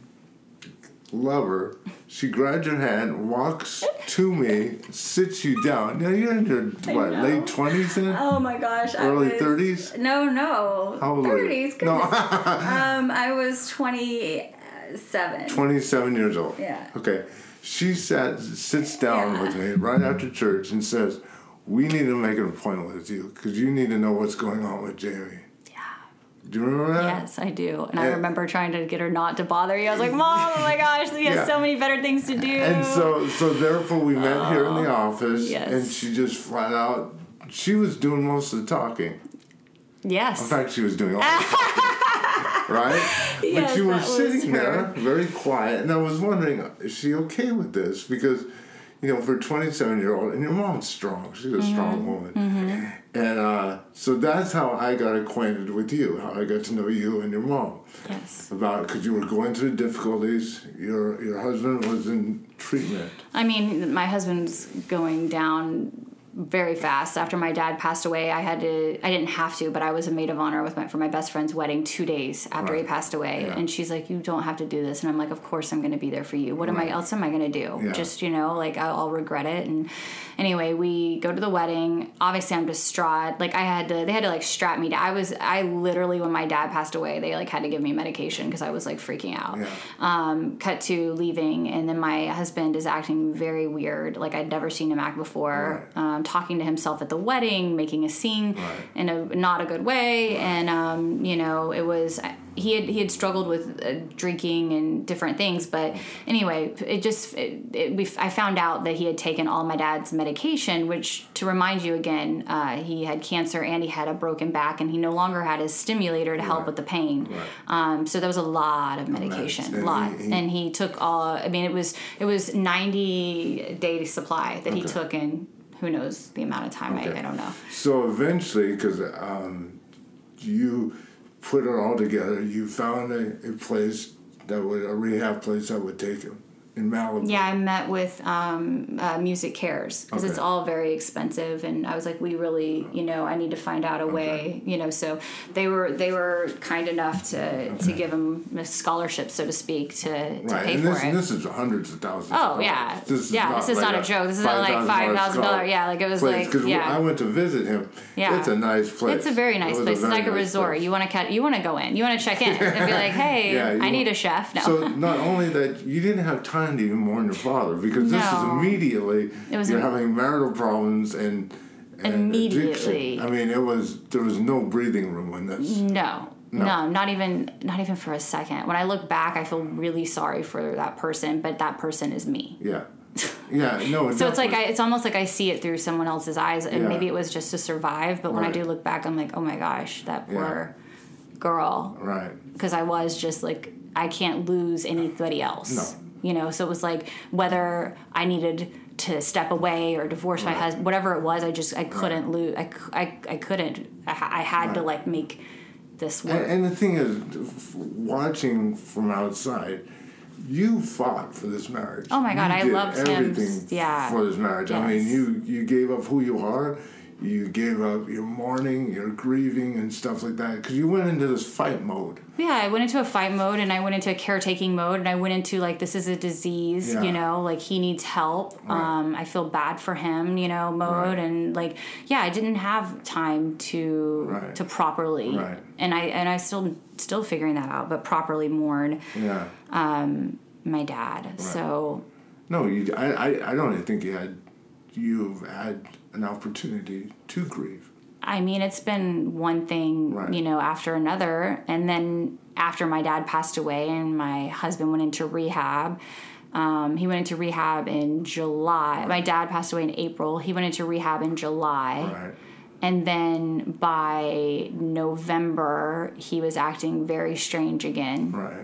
love her, she grabs your hand, walks to me, sits you down. Now, you're in your, what, late twenties then? Oh, my gosh. Early I was, thirties? No, no. How old thirties, were you? No. um, I was twenty-seven. twenty-seven years old. Yeah. Okay. She sat, sits down yeah. with me right after church and says, we need to make an appointment with you because you need to know what's going on with Jamie. Do you remember that? Yes, I do. And, and I remember trying to get her not to bother you. I was like, Mom, oh my gosh, he has yeah. so many better things to do. And so so therefore we met oh, here in the office yes. and she just flat out, she was doing most of the talking. Yes. In fact, she was doing all the talking. Right? Yes, but you were sitting there, her. very quiet, and I was wondering, is she okay with this? Because, you know, for a twenty-seven-year-old, and your mom's strong. She's a mm-hmm. strong woman. Mm-hmm. And uh, so that's how I got acquainted with you, how I got to know you and your mom. Yes. About, because you were going through difficulties. Your your husband was in treatment. I mean, my husband's going down very fast. After my dad passed away, I had to, I didn't have to, but I was a maid of honor with my, for my best friend's wedding two days after right. he passed away. Yeah. And she's like, you don't have to do this. And I'm like, of course I'm going to be there for you. What right. am I, else am I going to do? Yeah. Just, you know, like I'll, I'll regret it. And anyway, we go to the wedding. Obviously I'm distraught. Like I had to, they had to like strap me down. I was, I literally, when my dad passed away, they like had to give me medication because I was like freaking out. Yeah. Um, cut to leaving. And then my husband is acting very weird. Like I'd never seen him act before. Right. Um, talking to himself at the wedding, making a scene right. in a not a good way. Right. And, um, you know, it was, he had, he had struggled with uh, drinking and different things. But anyway, it just, it, it, we, I found out that he had taken all my dad's medication, which to remind you again, uh, he had cancer and he had a broken back and he no longer had his stimulator to help right. with the pain. Right. Um, so there was a lot of medication, a lot. He, he, and he took all, I mean, it was, it was ninety day supply that okay. he took in. Who knows the amount of time? Okay. I, I don't know. So eventually, because um, you put it all together, you found a, a place that would, a rehab place that would take him in Malibu. Yeah, I met with um, uh, Music Cares because okay. it's all very expensive, and I was like, we really, you know, I need to find out a okay. way, you know. So they were they were kind enough to okay. to give him a scholarship, so to speak, to, right. to pay and for this, it. And this is hundreds of thousands. Oh of yeah, this yeah. This is like not a joke. This is not like five thousand dollars. Yeah, like it was place. like yeah. I went to visit him. Yeah, it's a nice place. It's a very nice it place. It's like nice a resort. Place. You want to cut. You want to go in. You want to check in and be like, hey, yeah, I want, need a chef. No. So not only that, you didn't have time to even mourn your father because no. this is immediately it was you're a, having marital problems and, and immediately. Addiction. I mean, it was there was no breathing room in this. No. No. no, not even not even for a second. When I look back, I feel really sorry for that person, but that person is me. Yeah. Yeah, no. So it's like I, it's almost like I see it through someone else's eyes, and yeah. maybe it was just to survive. But when right. I do look back, I'm like, oh my gosh, that poor yeah. girl. Right. Because I was just like, I can't lose anybody else. No. You know, so it was like whether I needed to step away or divorce right. my husband, whatever it was, I just I couldn't right. lose. I, I, I couldn't. I, I had right. to like make this work. And, and the thing is, watching from outside, you fought for this marriage. Oh my God, you I did loved everything him. Yeah. for this marriage. Yes. I mean, you you gave up who you are. You gave up your mourning, your grieving, and stuff like that because you went into this fight mode. Yeah, I went into a fight mode, and I went into a caretaking mode, and I went into like this is a disease, yeah. you know, like he needs help. Right. Um, I feel bad for him, you know, mode, right. and like yeah, I didn't have time to right. to properly, right. and I and I still still figuring that out, but properly mourn. Yeah. Um, my dad. Right. So. No, you. I, I. I don't even think you had. You've had an opportunity to grieve. I mean, it's been one thing, right. you know, after another. And then after my dad passed away and my husband went into rehab, um, he went into rehab in July. Right. My dad passed away in April. He went into rehab in July. Right. And then by November, he was acting very strange again. Right.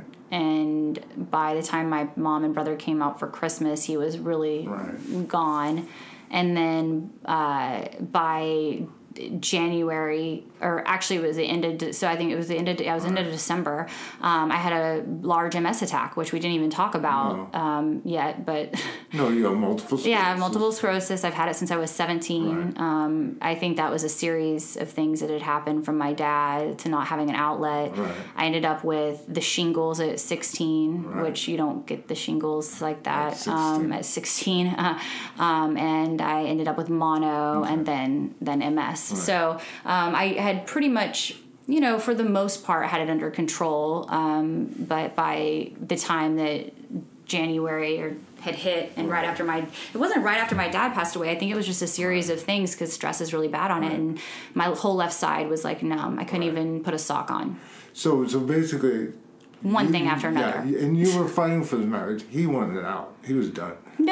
And by the time my mom and brother came out for Christmas, he was really right. gone. And then uh, by January, or actually it was the end of, de- so I think it was the end of, I was right. into December. Um, I had a large M S attack, which we didn't even talk about no. um, yet, but. No, you have multiple sclerosis. Yeah, multiple sclerosis. I've had it since I was seventeen. Right. Um, I think that was a series of things that had happened from my dad to not having an outlet. Right. I ended up with the shingles at sixteen, right. which you don't get the shingles like that at sixteen. Um, at sixteen. Uh, um, and I ended up with mono okay. and then, then M S. Right. So um, I had pretty much, you know, for the most part, had it under control. Um, but by the time that January or had hit, and right. right after my, it wasn't right after my dad passed away. I think it was just a series right. of things because stress is really bad on right. it. And my whole left side was like numb. I couldn't right. even put a sock on. So, so basically. One you, thing after another. Yeah, and you were fighting for the marriage. He wanted out. He was done.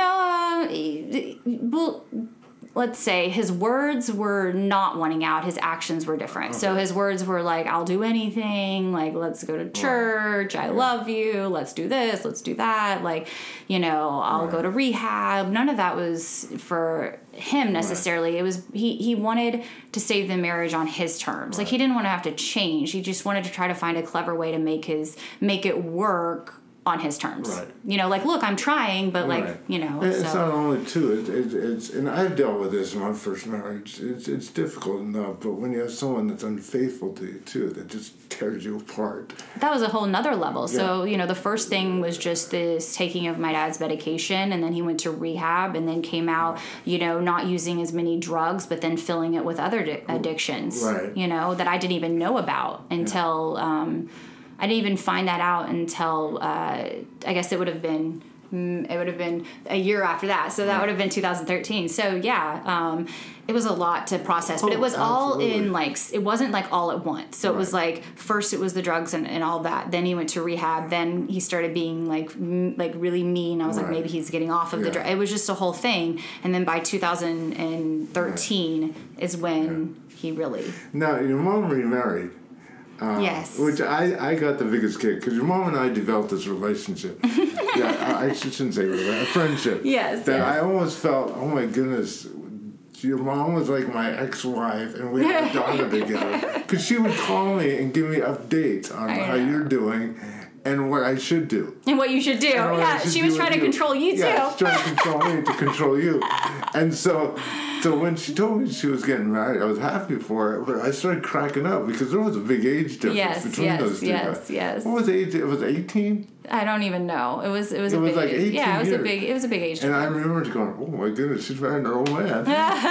No, uh, well, let's say his words were not wanting out. His actions were different. Okay. So his words were like, I'll do anything. Like, let's go to church. Right. I yeah. love you. Let's do this. Let's do that. Like, you know, I'll right. go to rehab. None of that was for him necessarily. Right. It was, he, he wanted to save the marriage on his terms. Right. Like, he didn't want to have to change. He just wanted to try to find a clever way to make his, make it work on his terms. Right. You know, like, look, I'm trying, but like, right. you know. And it's so. not only too, it, it, it's, and I've dealt with this in my first marriage. It's, it's difficult enough, but when you have someone that's unfaithful to you too, that just tears you apart. That was a whole nother level. Yeah. So, you know, the first thing was just this taking of my dad's medication, and then he went to rehab and then came out, you know, not using as many drugs, but then filling it with other di- addictions, right. you know, that I didn't even know about until, yeah. um, I didn't even find that out until, uh, I guess it would have been, it would have been a year after that. So that would have been two thousand thirteen. So yeah, um, it was a lot to process, but it was all in like, it wasn't like all at once. So right. it was like, first it was the drugs and, and all that. Then he went to rehab. Then he started being like, m- like really mean. I was right. like, maybe he's getting off of yeah. the drug. It was just a whole thing. And then by two thousand thirteen right. is when yeah. he really. Now, your mom remarried. Uh, yes. Which I, I got the biggest kick because your mom and I developed this relationship. yeah, I, I shouldn't say relationship, a friendship. Yes. That yes. I almost felt, oh my goodness, your mom was like my ex-wife and we had a daughter together. Because she would call me and give me updates on how you're doing and what I should do. And what you should do. Yeah, should she was trying to you. control you too. Yeah, she's trying to control me to control you. And so... So when she told me she was getting married, I was happy for her, but I started cracking up because there was a big age difference yes, between yes, those two yes, guys. Yes, yes. What was the age? It was eighteen? I don't even know. It was it was it a was big like eighteen yeah, it was years. a big it was a big age and difference. I remember going, oh my goodness, she's marrying an old man.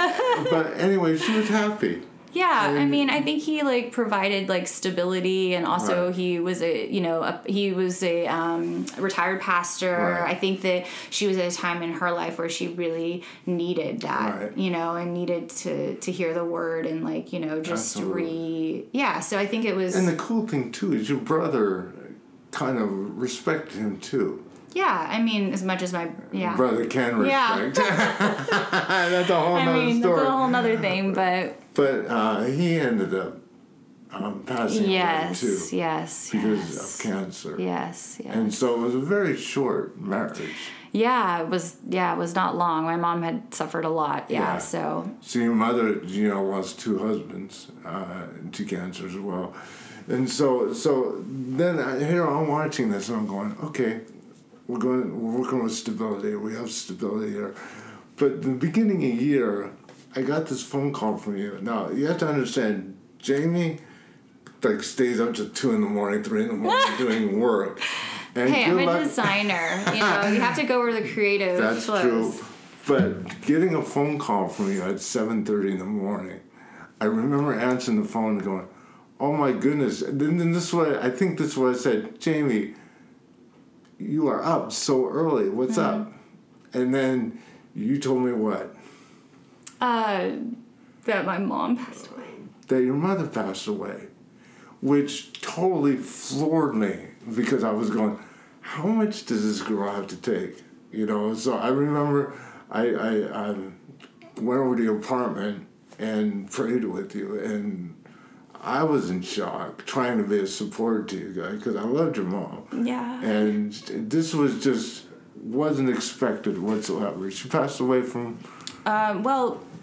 But anyway, she was happy. Yeah, and, I mean, I think he like provided like stability, and also right. he was a you know a, he was a um, retired pastor. Right. I think that she was at a time in her life where she really needed that, right. you know, and needed to to hear the word and like you know just Absolutely. re yeah. So I think it was. And the cool thing too is your brother kind of respected him too. Yeah, I mean, as much as my yeah brother can respect. Yeah. That's a whole I nother mean, story. That's a whole nother thing, but. But uh, he ended up um, passing yes, away too. Yes, because yes. of cancer. Yes, yes. And so it was a very short marriage. Yeah, it was. Yeah, it was not long. My mom had suffered a lot. Yeah, yeah. so. So your mother, you know, lost two husbands uh, to cancer as well, and so so then I, here I'm watching this and I'm going, okay, we're going, we're working with stability. We have stability here, but in the beginning of the year, I got this phone call from you. Now, you have to understand, Jamie, like, stays up to two in the morning, three in the morning doing work. And hey, I'm a like, designer. You know, you have to go where the creative That's flows. true. But getting a phone call from you at seven thirty in the morning, I remember answering the phone and going, oh, my goodness. And then this is what I, I think this is what I said, Jamie, you are up so early. What's mm-hmm. up? And then you told me what? Uh, that my mom passed away. That your mother passed away, which totally floored me because I was going, how much does this girl have to take? You know, so I remember I, I, I went over to your apartment and prayed with you, and I was in shock, trying to be a support to you guys because I loved your mom. Yeah. And this was just, wasn't expected whatsoever. She passed away from... Um, well...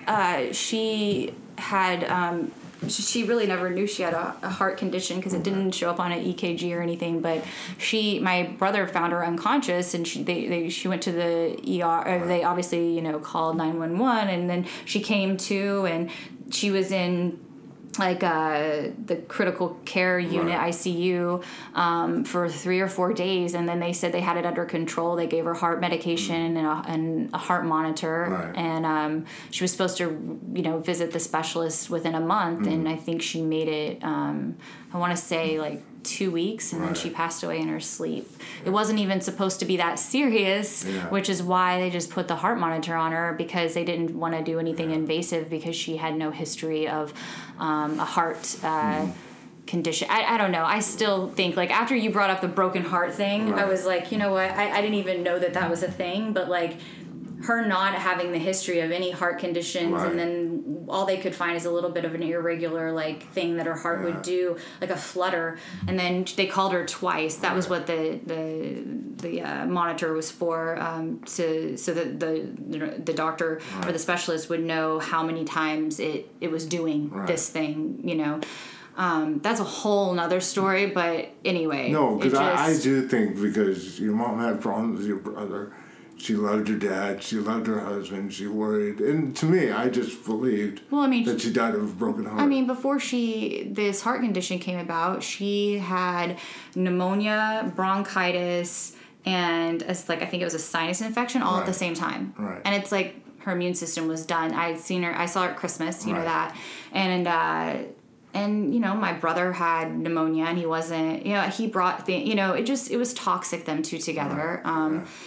uh, she had. Um, she really never knew she had a, a heart condition because it didn't show up on an E K G or anything. But she, my brother found her unconscious, and she they, they she went to the E R. Or they obviously you know called nine one one, and then she came to, and she was in like uh, the critical care unit, right. I C U, um, for three or four days, and then they said they had it under control. They gave her heart medication mm. and, a, and a heart monitor, right. and um, she was supposed to, you know, visit the specialist within a month, mm. and I think she made it. Um, I want to say like two weeks, and right. then she passed away in her sleep. It wasn't even supposed to be that serious, yeah. which is why they just put the heart monitor on her, because they didn't want to do anything yeah. invasive, because she had no history of um, a heart uh, mm. condition. I, I don't know. I still think, like, after you brought up the broken heart thing, right. I was like, you know what? I, I didn't even know that that was a thing, but like, her not having the history of any heart conditions, right. and then all they could find is a little bit of an irregular like thing that her heart yeah. would do, like a flutter, and then they called her twice. That right. was what the the the uh, monitor was for, um, to so that the the doctor right. or the specialist would know how many times it it was doing right. this thing, you know. Um, that's a whole nother story, but anyway. No, because I, I do think, because your mom had problems with your brother. She loved her dad. She loved her husband. She worried. And to me, I just believed well, I mean, that she died of a broken heart. I mean, before she this heart condition came about, she had pneumonia, bronchitis, and a, like I think it was a sinus infection all right. at the same time. Right. And it's like her immune system was done. I'd seen her. I saw her at Christmas. You right. know that. And uh, and you know, my brother had pneumonia, and he wasn't. You know, he brought the. You know, it just it was toxic, them two together. Right. Um, yeah.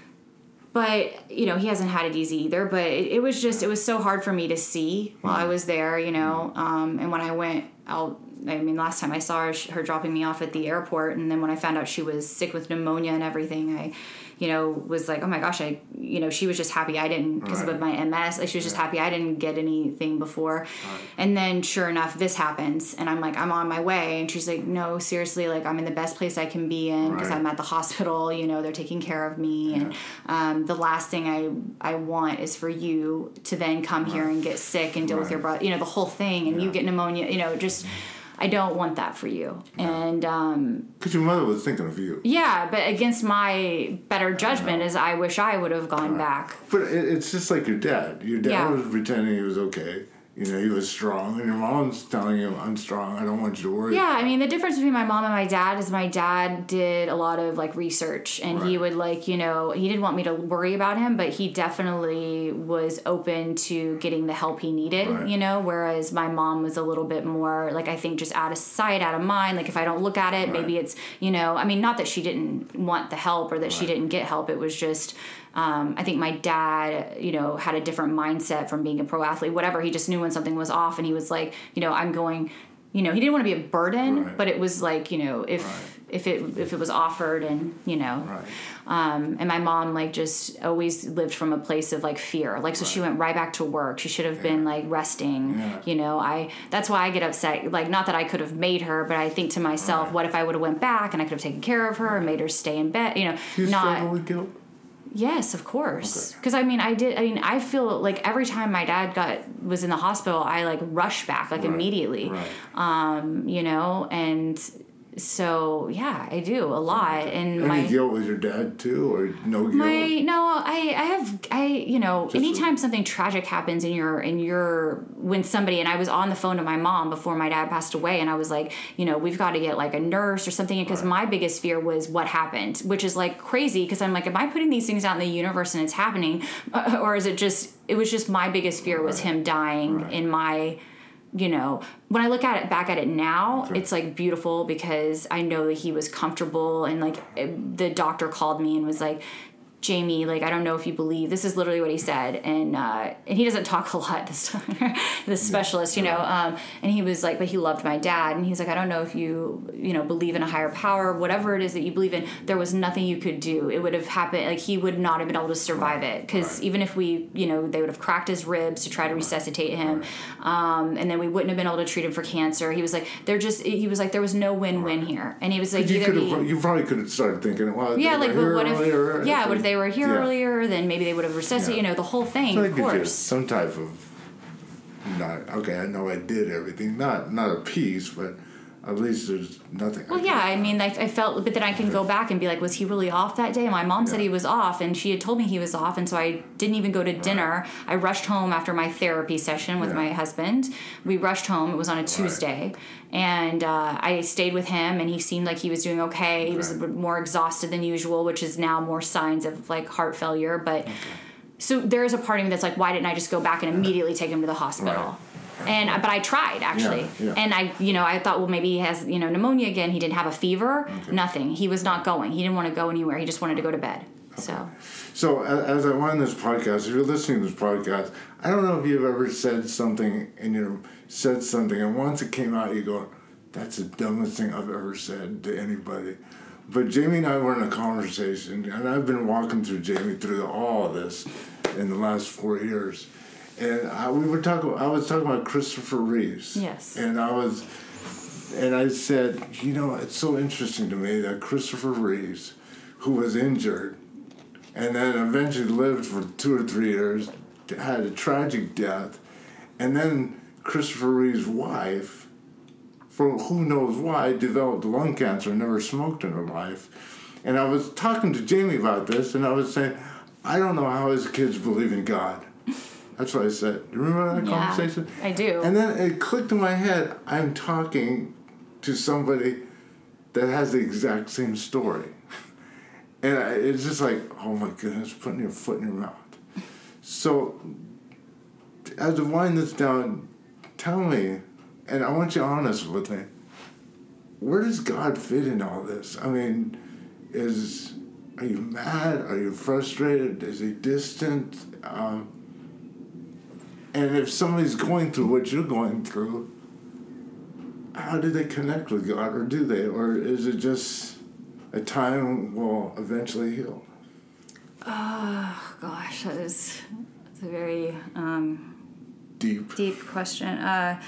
But, you know, he hasn't had it easy either. But it, it was just, it was so hard for me to see while I was there, you know. Um, and when I went out, I mean, last time I saw her, her dropping me off at the airport. And then when I found out she was sick with pneumonia and everything, I, you know, was like, oh my gosh, I, you know, she was just happy I didn't, because right. of my M S, like she was just yeah. happy I didn't get anything before. Right. And then sure enough, this happens. And I'm like, I'm on my way. And she's like, no, seriously, like I'm in the best place I can be in, because right. I'm at the hospital, you know, they're taking care of me. Yeah. And um, the last thing I, I want is for you to then come right. here and get sick and deal right. with your brother, you know, the whole thing. And yeah. you get pneumonia, you know, just... I don't want that for you. Yeah. And um because your mother was thinking of you. Yeah, but against my better judgment, is I wish I would have gone right. back. But it, it's just like your dad. Your dad yeah. was pretending he was okay. You know, he was strong, and your mom's telling you, I'm strong, I don't want you to worry. Yeah, I mean, the difference between my mom and my dad is my dad did a lot of, like, research, and right. he would, like, you know, he didn't want me to worry about him, but he definitely was open to getting the help he needed, right. you know, whereas my mom was a little bit more, like, I think just out of sight, out of mind, like, if I don't look at it, right. maybe it's, you know, I mean, not that she didn't want the help or that right. she didn't get help, it was just... Um, I think my dad, you know, had a different mindset from being a pro athlete, whatever. He just knew when something was off, and he was like, you know, I'm going, you know, he didn't want to be a burden, right. but it was like, you know, if right. if it if it was offered, and you know, right. um, and my mom like just always lived from a place of like fear, like so right. she went right back to work. She should have yeah. been like resting, yeah. you know. I that's why I get upset. Like, not that I could have made her, but I think to myself, right. what if I would have went back and I could have taken care of her right. and made her stay in bed, you know, you not. Struggle with guilt? Yes, of course. Because okay. I mean, I did. I mean, I feel like every time my dad got was in the hospital, I like rushed back like right. immediately. Right. Um, you know, and so yeah, I do a lot. And any my guilt with your dad too, or no guilt? My no, I I have I you know Just anytime a, something tragic happens in your in your when somebody and I was on the phone to my mom before my dad passed away, and I was like, you know, we've got to get like a nurse or something, because right. my biggest fear was what happened, which is like crazy, because I'm like, am I putting these things out in the universe and it's happening, or is it just it was just my biggest fear was right. him dying right. in my. You know, when I look at it back at it now, okay. it's like beautiful, because I know that he was comfortable, and like it, the doctor called me and was like, Jamie, like, I don't know if you believe, this is literally what he said. And, uh, and he doesn't talk a lot, this, this specialist, you know, um, and he was like, but he loved my dad. And he's like, I don't know if you, you know, believe in a higher power, whatever it is that you believe in, there was nothing you could do. It would have happened. Like, he would not have been able to survive it. Cause right. even if we, you know, they would have cracked his ribs to try to resuscitate him. Um, and then we wouldn't have been able to treat him for cancer. He was like, they're just, he was like, there was no win-win here. And he was like, you, either he, you probably could have started thinking, well, yeah, like, but what if, yeah, what if they were here yeah. earlier, then maybe they would have resuscitated, yeah. you know, the whole thing, so of course. Some type of not okay. I know I did everything, not not a piece, but at least there's nothing. Well, I yeah, I mean, I, I felt, but then I can okay. go back and be like, was he really off that day? And my mom yeah. said he was off, and she had told me he was off, and so I didn't even go to right. dinner. I rushed home after my therapy session with yeah. my husband. We rushed home. It was on a Tuesday, right. and uh, I stayed with him, and he seemed like he was doing okay. He was right. more exhausted than usual, which is now more signs of like heart failure. But okay. so there is a part of me that's like, why didn't I just go back and immediately take him to the hospital? Right. And but I tried actually, yeah, yeah. and I you know I thought, well, maybe he has you know pneumonia again. He didn't have a fever, okay. nothing. He was not going. He didn't want to go anywhere. He just wanted to go to bed. Okay. So, so as I wind this podcast, if you're listening to this podcast, I don't know if you've ever said something and you said something, and once it came out, you go, "That's the dumbest thing I've ever said to anybody." But Jamie and I were in a conversation, and I've been walking through Jamie through all of this in the last four years. And I, we were talking. I was talking about Christopher Reeves. Yes. And I was, and I said, you know, it's so interesting to me that Christopher Reeves, who was injured, and then eventually lived for two or three years, had a tragic death, and then Christopher Reeves' wife, for who knows why, developed lung cancer and never smoked in her life. And I was talking to Jamie about this, and I was saying, I don't know how his kids believe in God. That's what I said. Do you remember that yeah, conversation? I do. And then it clicked in my head, I'm talking to somebody that has the exact same story. And I, it's just like, oh my goodness, putting your foot in your mouth. So, as I wind this down, tell me, and I want you honest with me, where does God fit in all this? I mean, is are you mad? Are you frustrated? Is he distant? Um, And if somebody's going through what you're going through, how do they connect with God, or do they? Or is it just a time will eventually heal? Oh, gosh, that is that's a very um, deep deep question. Uh,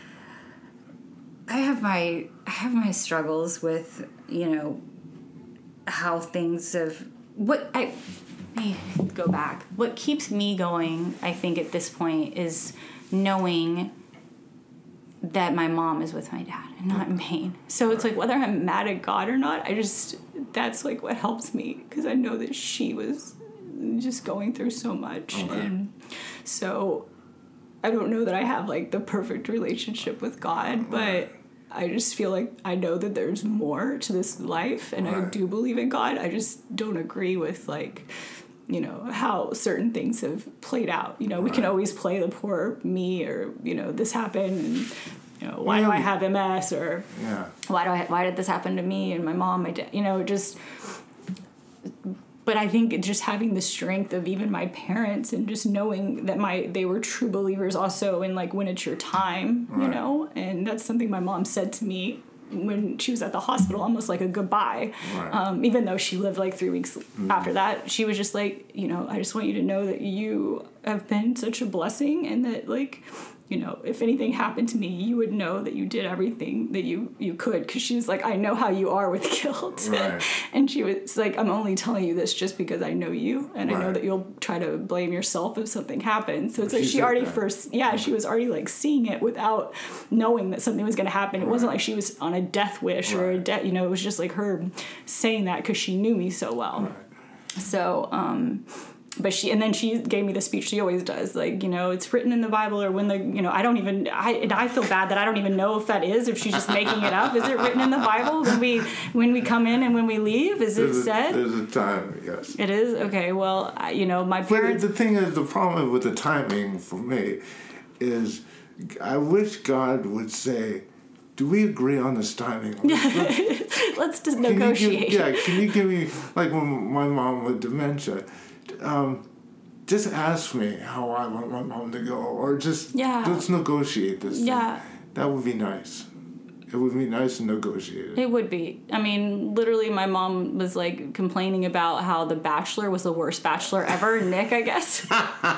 I have my I have my struggles with, you know, how things have... What I... me go back. What keeps me going, I think, at this point is knowing that my mom is with my dad and not in pain. So it's like whether I'm mad at God or not, I just, that's like what helps me, because I know that she was just going through so much. Okay. And so I don't know that I have like the perfect relationship with God, but I just feel like I know that there's more to this life, and right. I do believe in God. I just don't agree with like, you know, how certain things have played out. You know, we right. can always play the poor me, or, you know, this happened, and, you know, why do I have M S, or yeah. why do I, why did this happen to me and my mom, my dad, you know, just, but I think just having the strength of even my parents, and just knowing that my, they were true believers also, in like, when it's your time, right. you know, and that's something my mom said to me when she was at the hospital, almost like a goodbye. Right. Um, even though she lived like three weeks mm-hmm. after that, she was just like, you know, I just want you to know that you have been such a blessing, and that like, you know, if anything happened to me, you would know that you did everything that you, you could. Because she's like, I know how you are with guilt. Right. And she was like, I'm only telling you this just because I know you. And right. I know that you'll try to blame yourself if something happens. So it's but like she already that. first, yeah, she was already like seeing it without knowing that something was going to happen. It right. wasn't like she was on a death wish right. or a death, you know, it was just like her saying that because she knew me so well. Right. So, um... But she, and then she gave me the speech she always does, like, you know, it's written in the Bible, or when the, you know, I don't even, I and I feel bad that I don't even know if that is, if she's just making it up. Is it written in the Bible when we, when we come in and when we leave? Is it there's said? A, there's a time, yes. It is? Okay, well, I, you know, my parents. But the thing is, the problem with the timing for me is I wish God would say, do we agree on this timing? Let's, Let's just negotiate. Give, yeah, can you give me, like when my mom with dementia, Um, just ask me how I want my mom to go, or just yeah. let's negotiate this thing. Yeah. That would be nice. It would be nice to negotiate it. It would be. I mean, literally, my mom was like complaining about how The Bachelor was the worst Bachelor ever. Nick, I guess.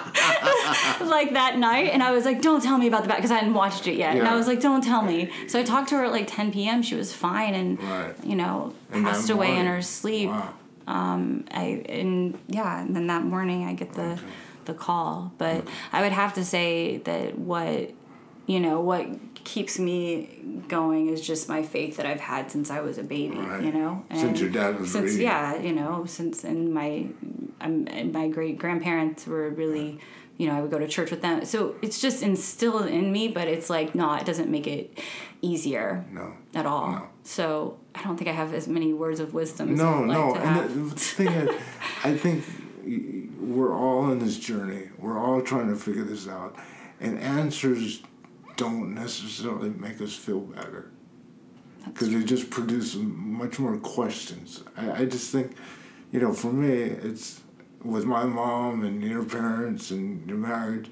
Like that night, and I was like, "Don't tell me about the Bachelor," because I hadn't watched it yet. Yeah. And I was like, "Don't tell me." So I talked to her at like ten p.m. She was fine, and right. you know, and passed away in her sleep. Wow. Um, I and yeah, and then that morning I get the. Okay. the call. But I would have to say that what, you know, what keeps me going is just my faith that I've had since I was a baby, right. you know. And since your dad was since reading. yeah, you know, since and my um, and my great grandparents were really, you know, I would go to church with them. So it's just instilled in me, but it's like no, it doesn't make it easier. No. At all. No. So I don't think I have as many words of wisdom as no, I'd like no. to And have. the, the thing is, I think we're all in this journey. We're all trying to figure this out, and answers don't necessarily make us feel better because they just produce much more questions. I, I just think, you know, for me, it's with my mom and your parents and your marriage,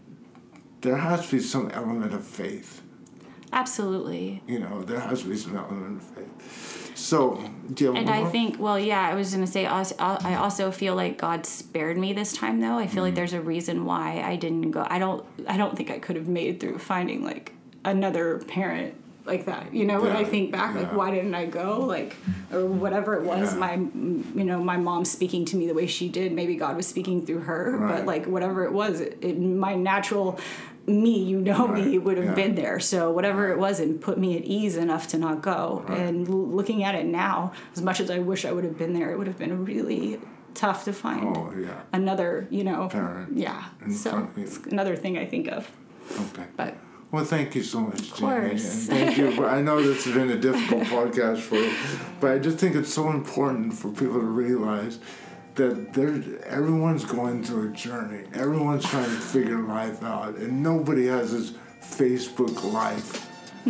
there has to be some element of faith. Absolutely. You know, there has to be some element of faith. So, do you have And one I more? think, well, yeah, I was going to say, also- I also feel like God spared me this time, though. I feel like there's a reason why I didn't go. I don't, I don't think I could have made it through finding like another parent like that. You know, when I Yeah, think back, like, yeah. why didn't I go? Like, or whatever it was, Yeah. my, you know, my mom speaking to me the way she did. Maybe God was speaking through her, Right. but like whatever it was, it, it my natural me, you know Right, me, would have yeah. been there. So whatever it was, it put me at ease enough to not go. Right. And l- looking at it now, as much as I wish I would have been there, it would have been really tough to find Oh, yeah. another, you know, Parent yeah. in So front of you. it's another thing I think of. Okay. But Well, thank you so much, Jamie. course. And thank you. I know this has been a difficult podcast for you, but I just think it's so important for people to realize that there's, everyone's going through a journey. Everyone's trying to figure life out, and nobody has this Facebook life.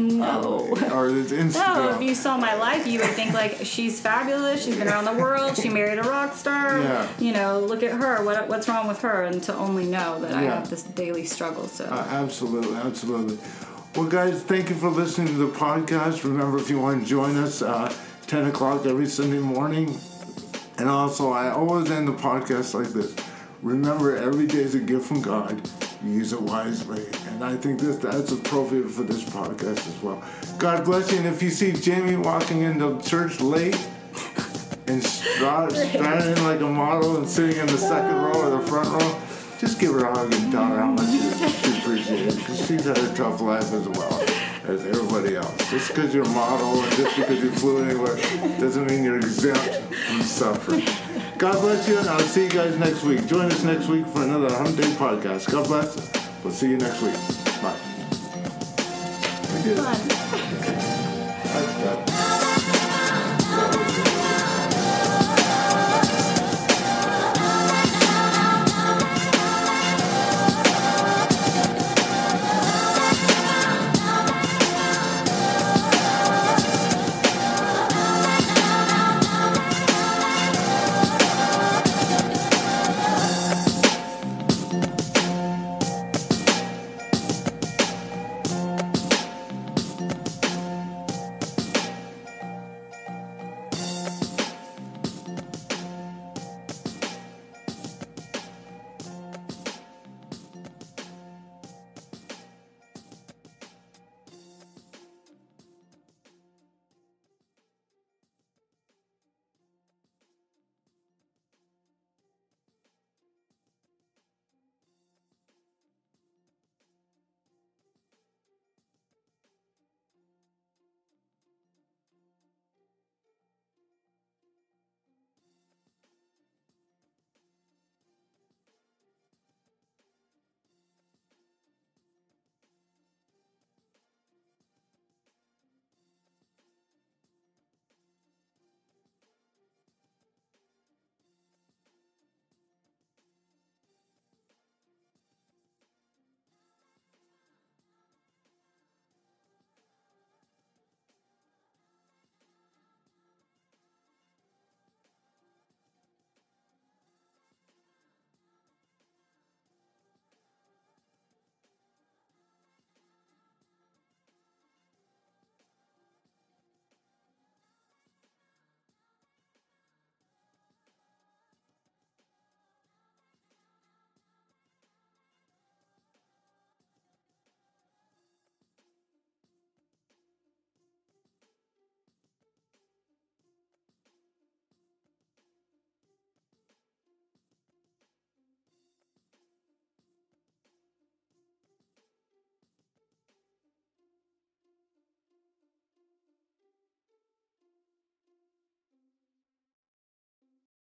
no. Uh, or this No, Instagram. if you saw my life, you would think like she's fabulous. She's been around the world. She married a rock star. Yeah. You know, look at her. What what's wrong with her? And to only know that I Yeah. have this daily struggle. So Uh, absolutely, absolutely. Well, guys, thank you for listening to the podcast. Remember, if you want to join us, uh, ten o'clock every Sunday morning. And also, I always end the podcast like this. Remember, every day is a gift from God. Use it wisely. And I think this that's appropriate for this podcast as well. God bless you. And if you see Jamie walking into church late and start, standing in like a model and sitting in the second row or the front row, just give her a hug and tell her how much you, you appreciate it. Because she's had a tough life as well as everybody else. Just because you're a model and just because you flew anywhere doesn't mean you're exempt from suffering. God bless you, and I'll see you guys next week. Join us next week for another Hump Day podcast. God bless. We'll see you next week. Bye. We did it. fun. That's good.